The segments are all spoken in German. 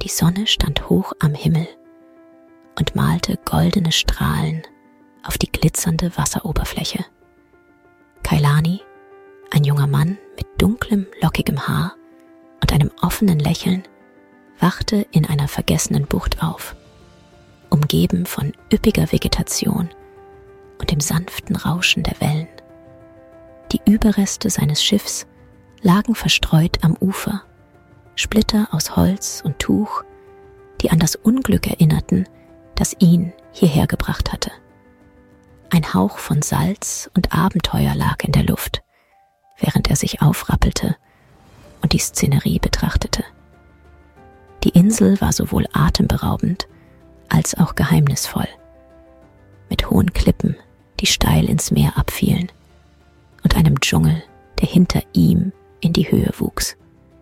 Die Sonne stand hoch am Himmel und malte goldene Strahlen auf die glitzernde Wasseroberfläche. Kailani, ein junger Mann mit dunklem, lockigem Haar und einem offenen Lächeln, wachte in einer vergessenen Bucht auf, umgeben von üppiger Vegetation und dem sanften Rauschen der Wellen. Die Überreste seines Schiffs lagen verstreut am Ufer, Splitter aus Holz und Tuch, die an das Unglück erinnerten, das ihn hierher gebracht hatte. Ein Hauch von Salz und Abenteuer lag in der Luft, während er sich aufrappelte und die Szenerie betrachtete. Die Insel war sowohl atemberaubend als auch geheimnisvoll, mit hohen Klippen, die steil ins Meer abfielen, und einem Dschungel, der hinter ihm in die Höhe wuchs.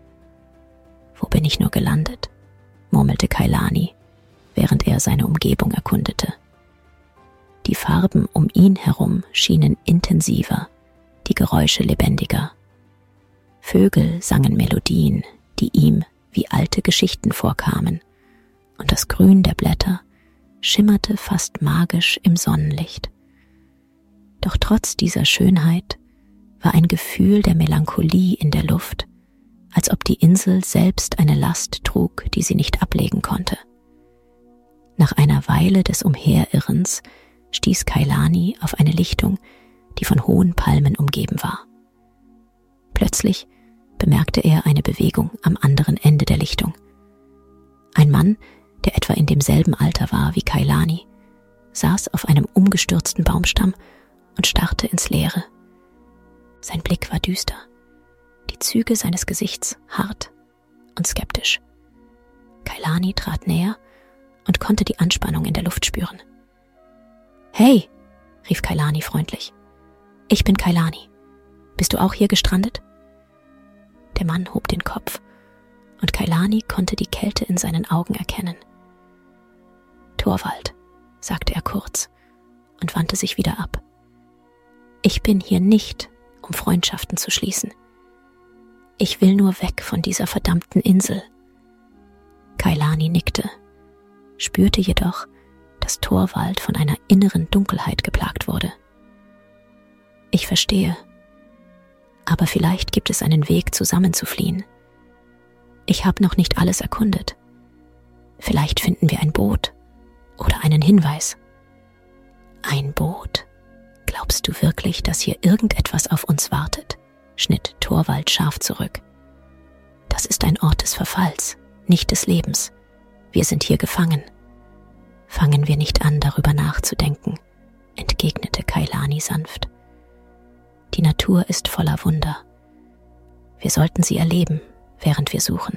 »Wo bin ich nur gelandet?« murmelte Kailani, während er seine Umgebung erkundete. Die Farben um ihn herum schienen intensiver, die Geräusche lebendiger. Vögel sangen Melodien, die ihm wie alte Geschichten vorkamen, und das Grün der Blätter schimmerte fast magisch im Sonnenlicht. Doch trotz dieser Schönheit war ein Gefühl der Melancholie in der Luft, als ob die Insel selbst eine Last trug, die sie nicht ablegen konnte. Nach einer Weile des Umherirrens stieß Kailani auf eine Lichtung, die von hohen Palmen umgeben war. Plötzlich bemerkte er eine Bewegung am anderen Ende der Lichtung. Ein Mann, der etwa in demselben Alter war wie Kailani, saß auf einem umgestürzten Baumstamm und starrte ins Leere. Sein Blick war düster, die Züge seines Gesichts hart und skeptisch. Kailani trat näher und konnte die Anspannung in der Luft spüren. »Hey«, rief Kailani freundlich. »Ich bin Kailani. Bist du auch hier gestrandet?« Der Mann hob den Kopf, und Kailani konnte die Kälte in seinen Augen erkennen. »Torvald«, sagte er kurz und wandte sich wieder ab. »Ich bin hier nicht, um Freundschaften zu schließen. Ich will nur weg von dieser verdammten Insel.« Kailani nickte, spürte jedoch, dass Torvald von einer inneren Dunkelheit geplagt wurde. »Ich verstehe, aber vielleicht gibt es einen Weg, zusammen zu fliehen. Ich habe noch nicht alles erkundet. Vielleicht finden wir ein Boot oder einen Hinweis.« »Ein Boot? Glaubst du wirklich, dass hier irgendetwas auf uns wartet?« schnitt Torvald scharf zurück. »Das ist ein Ort des Verfalls, nicht des Lebens. Wir sind hier gefangen.« »Fangen wir nicht an, darüber nachzudenken«, entgegnete Kailani sanft. »Die Natur ist voller Wunder. Wir sollten sie erleben, während wir suchen.«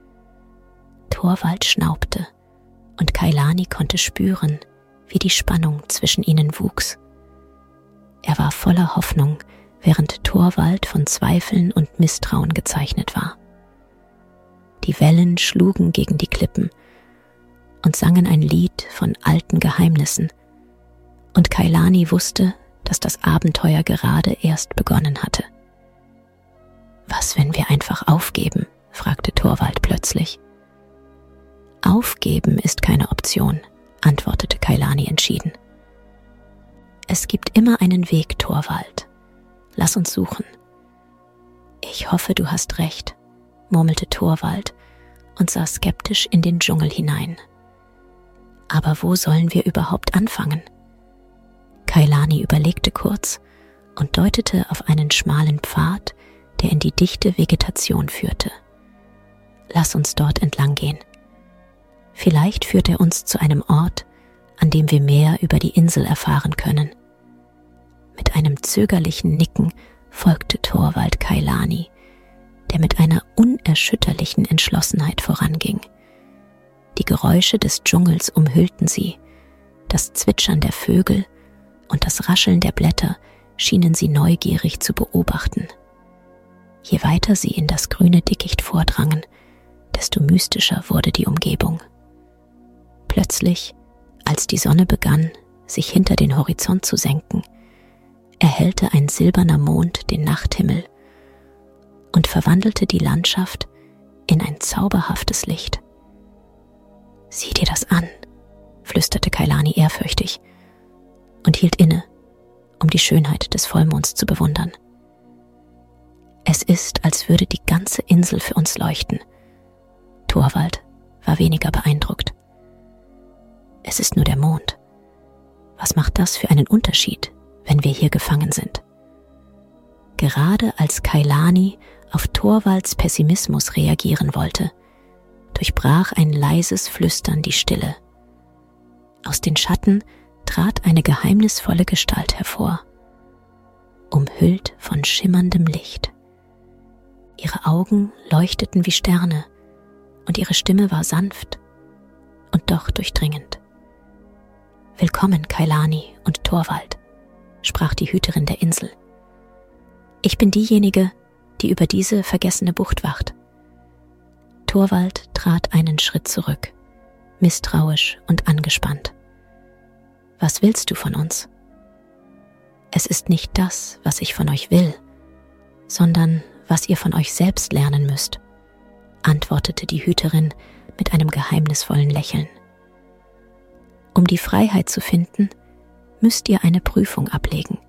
Torvald schnaubte, und Kailani konnte spüren, wie die Spannung zwischen ihnen wuchs. Er war voller Hoffnung, während Torvald von Zweifeln und Misstrauen gezeichnet war. Die Wellen schlugen gegen die Klippen und sangen ein Lied von alten Geheimnissen, und Kailani wusste, dass das Abenteuer gerade erst begonnen hatte. »Was, wenn wir einfach aufgeben?« fragte Torvald plötzlich. »Aufgeben ist keine Option«, antwortete Kailani entschieden. »Es gibt immer einen Weg, Torvald. Lass uns suchen.« »Ich hoffe, du hast recht«, murmelte Torvald und sah skeptisch in den Dschungel hinein. »Aber wo sollen wir überhaupt anfangen?« Kailani überlegte kurz und deutete auf einen schmalen Pfad, der in die dichte Vegetation führte. »Lass uns dort entlang gehen. Vielleicht führt er uns zu einem Ort, an dem wir mehr über die Insel erfahren können.« Mit einem zögerlichen Nicken folgte Torvald Kailani, der mit einer unerschütterlichen Entschlossenheit voranging. Die Geräusche des Dschungels umhüllten sie, das Zwitschern der Vögel und das Rascheln der Blätter schienen sie neugierig zu beobachten. Je weiter sie in das grüne Dickicht vordrangen, desto mystischer wurde die Umgebung. Plötzlich, als die Sonne begann, sich hinter den Horizont zu senken, erhellte ein silberner Mond den Nachthimmel und verwandelte die Landschaft in ein zauberhaftes Licht. Sieh dir das an, flüsterte Kailani ehrfürchtig und hielt inne, um die Schönheit des Vollmonds zu bewundern. Es ist, als würde die ganze Insel für uns leuchten. Torvald war weniger beeindruckt. Es ist nur der Mond. Was macht das für einen Unterschied, wenn wir hier gefangen sind? Gerade als Kailani auf Torvalds Pessimismus reagieren wollte, durchbrach ein leises Flüstern die Stille. Aus den Schatten trat eine geheimnisvolle Gestalt hervor, umhüllt von schimmerndem Licht. Ihre Augen leuchteten wie Sterne und ihre Stimme war sanft und doch durchdringend. »Willkommen, Kailani und Torvald«, sprach die Hüterin der Insel. »Ich bin diejenige, die über diese vergessene Bucht wacht.« Torvald trat einen Schritt zurück, misstrauisch und angespannt. »Was willst du von uns?« »Es ist nicht das, was ich von euch will, sondern was ihr von euch selbst lernen müsst«, antwortete die Hüterin mit einem geheimnisvollen Lächeln. »Um die Freiheit zu finden, müsst ihr eine Prüfung ablegen.«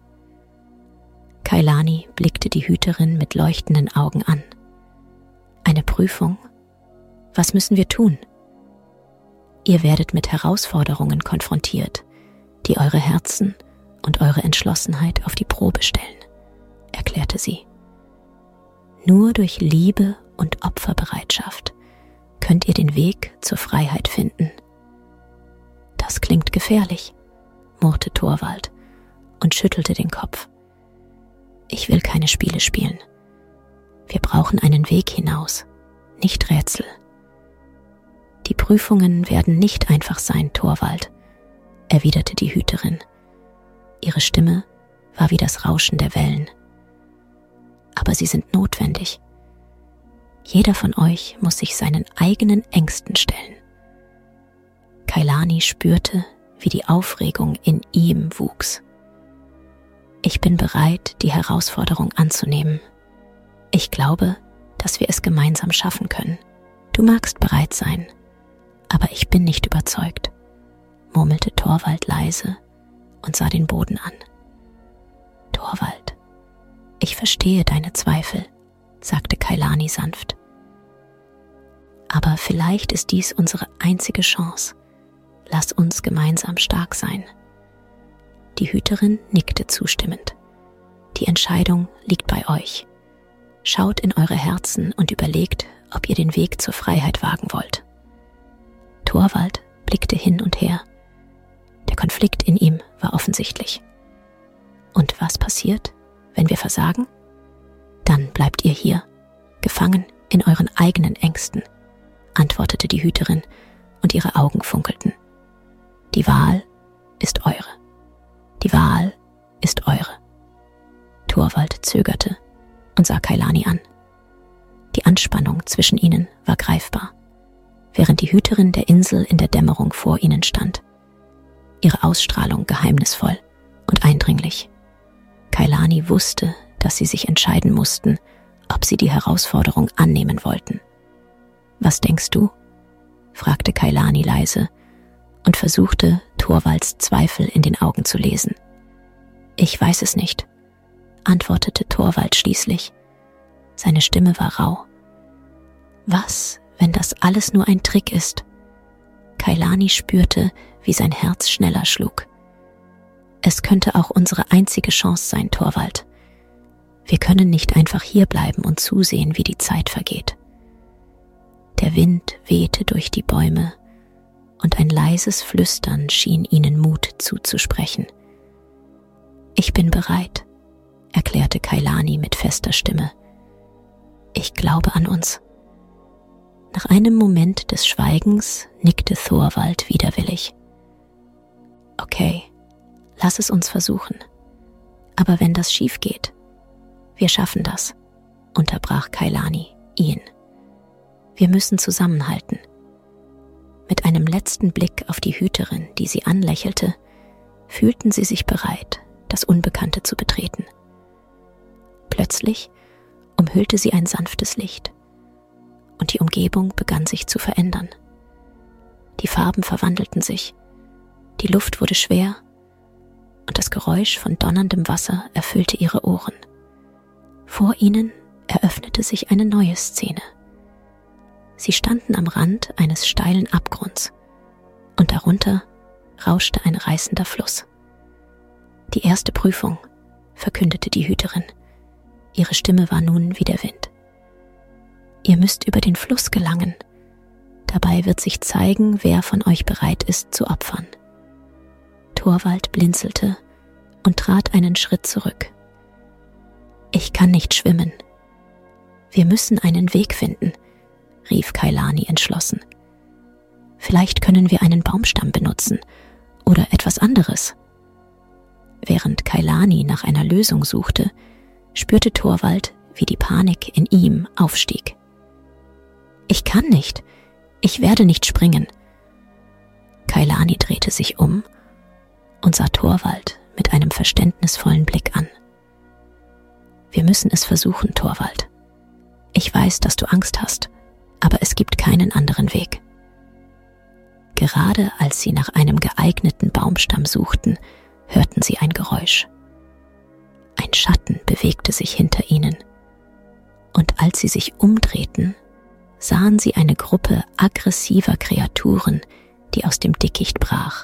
Kailani blickte die Hüterin mit leuchtenden Augen an. »Eine Prüfung? Was müssen wir tun?« »Ihr werdet mit Herausforderungen konfrontiert, die eure Herzen und eure Entschlossenheit auf die Probe stellen«, erklärte sie. »Nur durch Liebe und Opferbereitschaft könnt ihr den Weg zur Freiheit finden.« »Das klingt gefährlich«, murrte Torvald und schüttelte den Kopf. »Ich will keine Spiele spielen. Wir brauchen einen Weg hinaus, nicht Rätsel.« »Die Prüfungen werden nicht einfach sein, Torvald«, erwiderte die Hüterin. Ihre Stimme war wie das Rauschen der Wellen. »Aber sie sind notwendig. Jeder von euch muss sich seinen eigenen Ängsten stellen.« Kailani spürte, wie die Aufregung in ihm wuchs. »Ich bin bereit, die Herausforderung anzunehmen. Ich glaube, dass wir es gemeinsam schaffen können. Du magst bereit sein, aber ich bin nicht überzeugt«, murmelte Torvald leise und sah den Boden an. »Torvald, ich verstehe deine Zweifel«, sagte Kailani sanft. »Aber vielleicht ist dies unsere einzige Chance. Lass uns gemeinsam stark sein.« Die Hüterin nickte zustimmend. »Die Entscheidung liegt bei euch. Schaut in eure Herzen und überlegt, ob ihr den Weg zur Freiheit wagen wollt.« Torvald blickte hin und her. Der Konflikt in ihm war offensichtlich. »Und was passiert, wenn wir versagen? Dann bleibt ihr hier, gefangen in euren eigenen Ängsten«, antwortete die Hüterin und ihre Augen funkelten. »Die Wahl ist eure. Die Wahl ist eure.« Torvald zögerte und sah Kailani an. Die Anspannung zwischen ihnen war greifbar, während die Hüterin der Insel in der Dämmerung vor ihnen stand. Ihre Ausstrahlung geheimnisvoll und eindringlich. Kailani wusste, dass sie sich entscheiden mussten, ob sie die Herausforderung annehmen wollten. »Was denkst du?«, fragte Kailani leise und versuchte, Torvalds Zweifel in den Augen zu lesen. »Ich weiß es nicht«, antwortete Torvald schließlich. Seine Stimme war rau. »Was, wenn das alles nur ein Trick ist?« Kailani spürte, wie sein Herz schneller schlug. »Es könnte auch unsere einzige Chance sein, Torvald. Wir können nicht einfach hierbleiben und zusehen, wie die Zeit vergeht.« Der Wind wehte durch die Bäume und ein leises Flüstern schien ihnen Mut zuzusprechen. »Ich bin bereit«, erklärte Kailani mit fester Stimme. »Ich glaube an uns.« Nach einem Moment des Schweigens nickte Torvald widerwillig. »Okay, lass es uns versuchen. Aber wenn das schief geht, wir schaffen das«, unterbrach Kailani ihn. »Wir müssen zusammenhalten.« Mit einem letzten Blick auf die Hüterin, die sie anlächelte, fühlten sie sich bereit, das Unbekannte zu betreten. Plötzlich umhüllte sie ein sanftes Licht und die Umgebung begann sich zu verändern. Die Farben verwandelten sich, die Luft wurde schwer und das Geräusch von donnerndem Wasser erfüllte ihre Ohren. Vor ihnen eröffnete sich eine neue Szene. Sie standen am Rand eines steilen Abgrunds und darunter rauschte ein reißender Fluss. Die erste Prüfung, verkündete die Hüterin. Ihre Stimme war nun wie der Wind. Ihr müsst über den Fluss gelangen. Dabei wird sich zeigen, wer von euch bereit ist zu opfern. Torvald blinzelte und trat einen Schritt zurück. Ich kann nicht schwimmen. Wir müssen einen Weg finden, rief Kailani entschlossen. Vielleicht können wir einen Baumstamm benutzen oder etwas anderes. Während Kailani nach einer Lösung suchte, spürte Torvald, wie die Panik in ihm aufstieg. Ich kann nicht. Ich werde nicht springen. Kailani drehte sich um und sah Torvald mit einem verständnisvollen Blick an. Wir müssen es versuchen, Torvald. Ich weiß, dass du Angst hast, aber es gibt keinen anderen Weg. Gerade als sie nach einem geeigneten Baumstamm suchten, hörten sie ein Geräusch. Ein Schatten bewegte sich hinter ihnen, und als sie sich umdrehten, sahen sie eine Gruppe aggressiver Kreaturen, die aus dem Dickicht brach.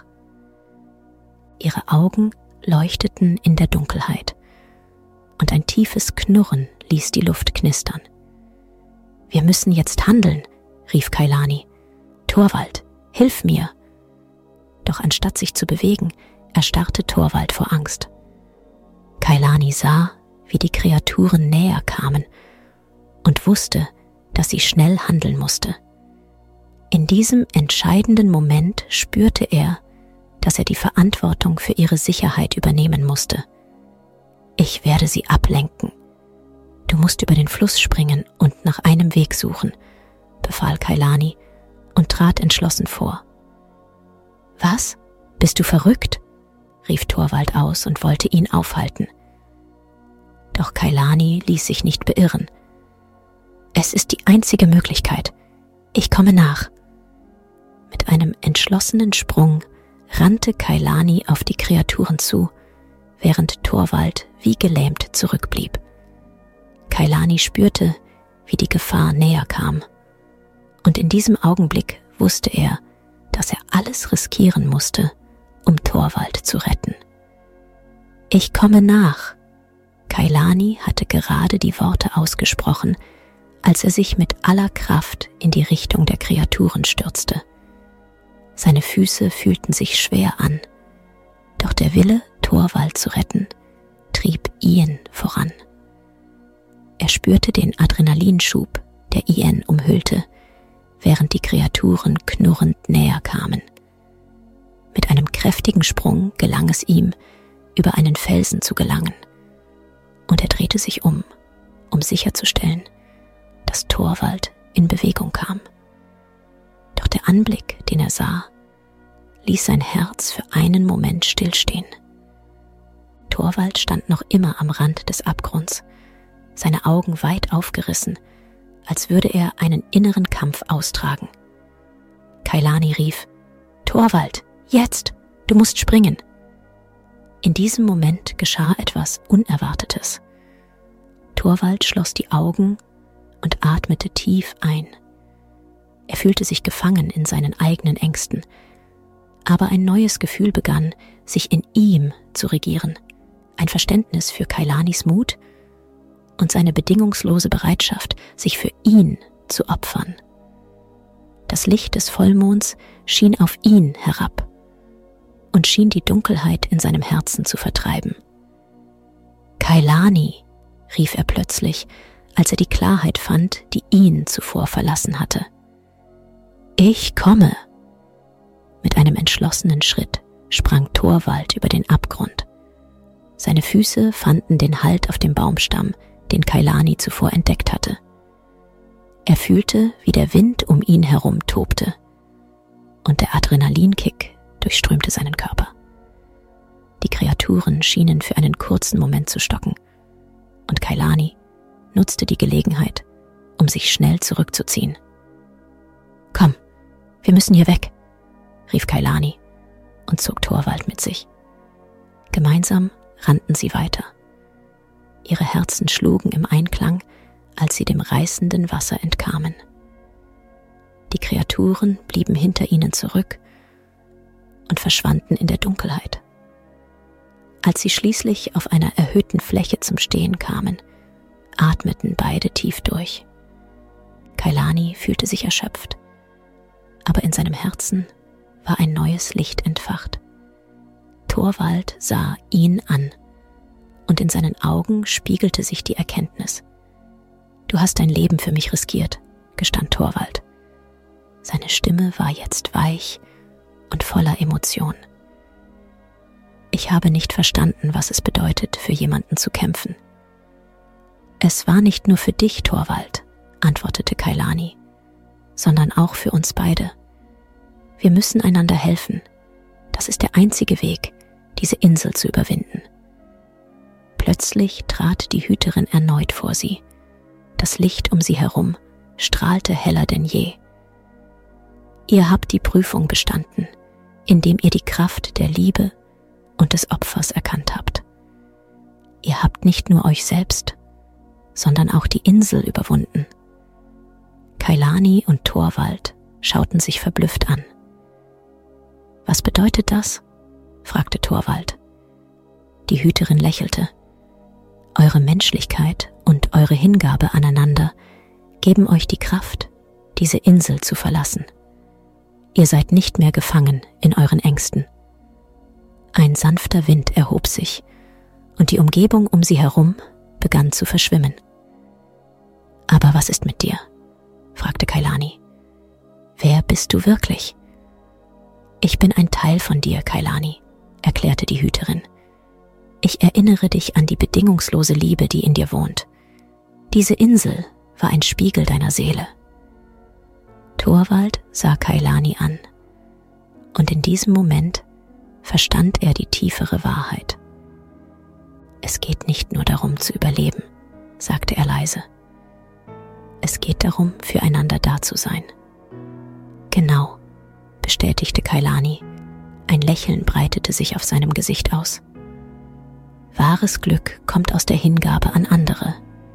Ihre Augen leuchteten in der Dunkelheit, und ein tiefes Knurren ließ die Luft knistern. Wir müssen jetzt handeln, rief Kailani. Torvald, hilf mir! Doch anstatt sich zu bewegen, erstarrte Torvald vor Angst. Kailani sah, wie die Kreaturen näher kamen und wusste, dass sie schnell handeln musste. In diesem entscheidenden Moment spürte er, dass er die Verantwortung für ihre Sicherheit übernehmen musste. Ich werde sie ablenken. Du musst über den Fluss springen und nach einem Weg suchen, befahl Kailani und trat entschlossen vor. Was? Bist du verrückt? Rief Torvald aus und wollte ihn aufhalten. Doch Kailani ließ sich nicht beirren. Es ist die einzige Möglichkeit. Ich komme nach. Mit einem entschlossenen Sprung rannte Kailani auf die Kreaturen zu, während Torvald wie gelähmt zurückblieb. Kailani spürte, wie die Gefahr näher kam. Und in diesem Augenblick wusste er, dass er alles riskieren musste, um Torvald zu retten. Ich komme nach. Kailani hatte gerade die Worte ausgesprochen, als er sich mit aller Kraft in die Richtung der Kreaturen stürzte. Seine Füße fühlten sich schwer an, doch der Wille, Torvald zu retten, trieb Ian voran. Er spürte den Adrenalinschub, der Ian umhüllte, während die Kreaturen knurrend näher kamen. Mit einem kräftigen Sprung gelang es ihm, über einen Felsen zu gelangen, und er drehte sich um sicherzustellen, dass Torvald in Bewegung kam. Doch der Anblick, den er sah, ließ sein Herz für einen Moment stillstehen. Torvald stand noch immer am Rand des Abgrunds, seine Augen weit aufgerissen, als würde er einen inneren Kampf austragen. Kailani rief: Torvald, jetzt! Du musst springen! In diesem Moment geschah etwas Unerwartetes. Torvald schloss die Augen und atmete tief ein. Er fühlte sich gefangen in seinen eigenen Ängsten, aber ein neues Gefühl begann, sich in ihm zu regieren, ein Verständnis für Kailanis Mut und seine bedingungslose Bereitschaft, sich für ihn zu opfern. Das Licht des Vollmonds schien auf ihn herab und schien die Dunkelheit in seinem Herzen zu vertreiben. Kailani, rief er plötzlich, als er die Klarheit fand, die ihn zuvor verlassen hatte. Ich komme! Mit einem entschlossenen Schritt sprang Torvald über den Abgrund. Seine Füße fanden den Halt auf dem Baumstamm, den Kailani zuvor entdeckt hatte. Er fühlte, wie der Wind um ihn herum tobte, und der Adrenalinkick durchströmte seinen Körper. Die Kreaturen schienen für einen kurzen Moment zu stocken, und Kailani nutzte die Gelegenheit, um sich schnell zurückzuziehen. Komm, wir müssen hier weg, rief Kailani und zog Torvald mit sich. Gemeinsam rannten sie weiter. Ihre Herzen schlugen im Einklang, als sie dem reißenden Wasser entkamen. Die Kreaturen blieben hinter ihnen zurück und verschwanden in der Dunkelheit. Als sie schließlich auf einer erhöhten Fläche zum Stehen kamen, atmeten beide tief durch. Kailani fühlte sich erschöpft, aber in seinem Herzen war ein neues Licht entfacht. Torvald sah ihn an, und in seinen Augen spiegelte sich die Erkenntnis. »Du hast dein Leben für mich riskiert«, gestand Torvald. Seine Stimme war jetzt weich und voller Emotion. »Ich habe nicht verstanden, was es bedeutet, für jemanden zu kämpfen.« »Es war nicht nur für dich, Torvald«, antwortete Kailani, »sondern auch für uns beide. Wir müssen einander helfen. Das ist der einzige Weg, diese Insel zu überwinden.« Plötzlich trat die Hüterin erneut vor sie. Das Licht um sie herum strahlte heller denn je. »Ihr habt die Prüfung bestanden, indem ihr die Kraft der Liebe und des Opfers erkannt habt. Ihr habt nicht nur euch selbst, sondern auch die Insel überwunden.« Kailani und Torvald schauten sich verblüfft an. »Was bedeutet das?« fragte Torvald. Die Hüterin lächelte. »Eure Menschlichkeit und eure Hingabe aneinander geben euch die Kraft, diese Insel zu verlassen. Ihr seid nicht mehr gefangen in euren Ängsten.« Ein sanfter Wind erhob sich, und die Umgebung um sie herum begann zu verschwimmen. »Aber was ist mit dir?« fragte Kailani. »Wer bist du wirklich?« »Ich bin ein Teil von dir, Kailani«, erklärte die Hüterin. »Ich erinnere dich an die bedingungslose Liebe, die in dir wohnt. Diese Insel war ein Spiegel deiner Seele.« Torvald sah Kailani an, und in diesem Moment verstand er die tiefere Wahrheit. »Es geht nicht nur darum zu überleben«, sagte er leise. »Es geht darum, füreinander da zu sein.« »Genau«, bestätigte Kailani. Ein Lächeln breitete sich auf seinem Gesicht aus. »Wahres Glück kommt aus der Hingabe an andere.«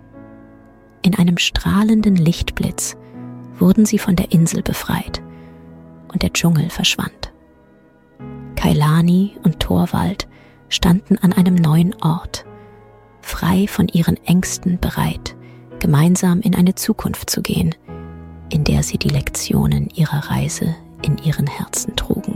In einem strahlenden Lichtblitz wurden sie von der Insel befreit, und der Dschungel verschwand. Kailani und Torvald standen an einem neuen Ort, frei von ihren Ängsten bereit, gemeinsam in eine Zukunft zu gehen, in der sie die Lektionen ihrer Reise in ihren Herzen trugen.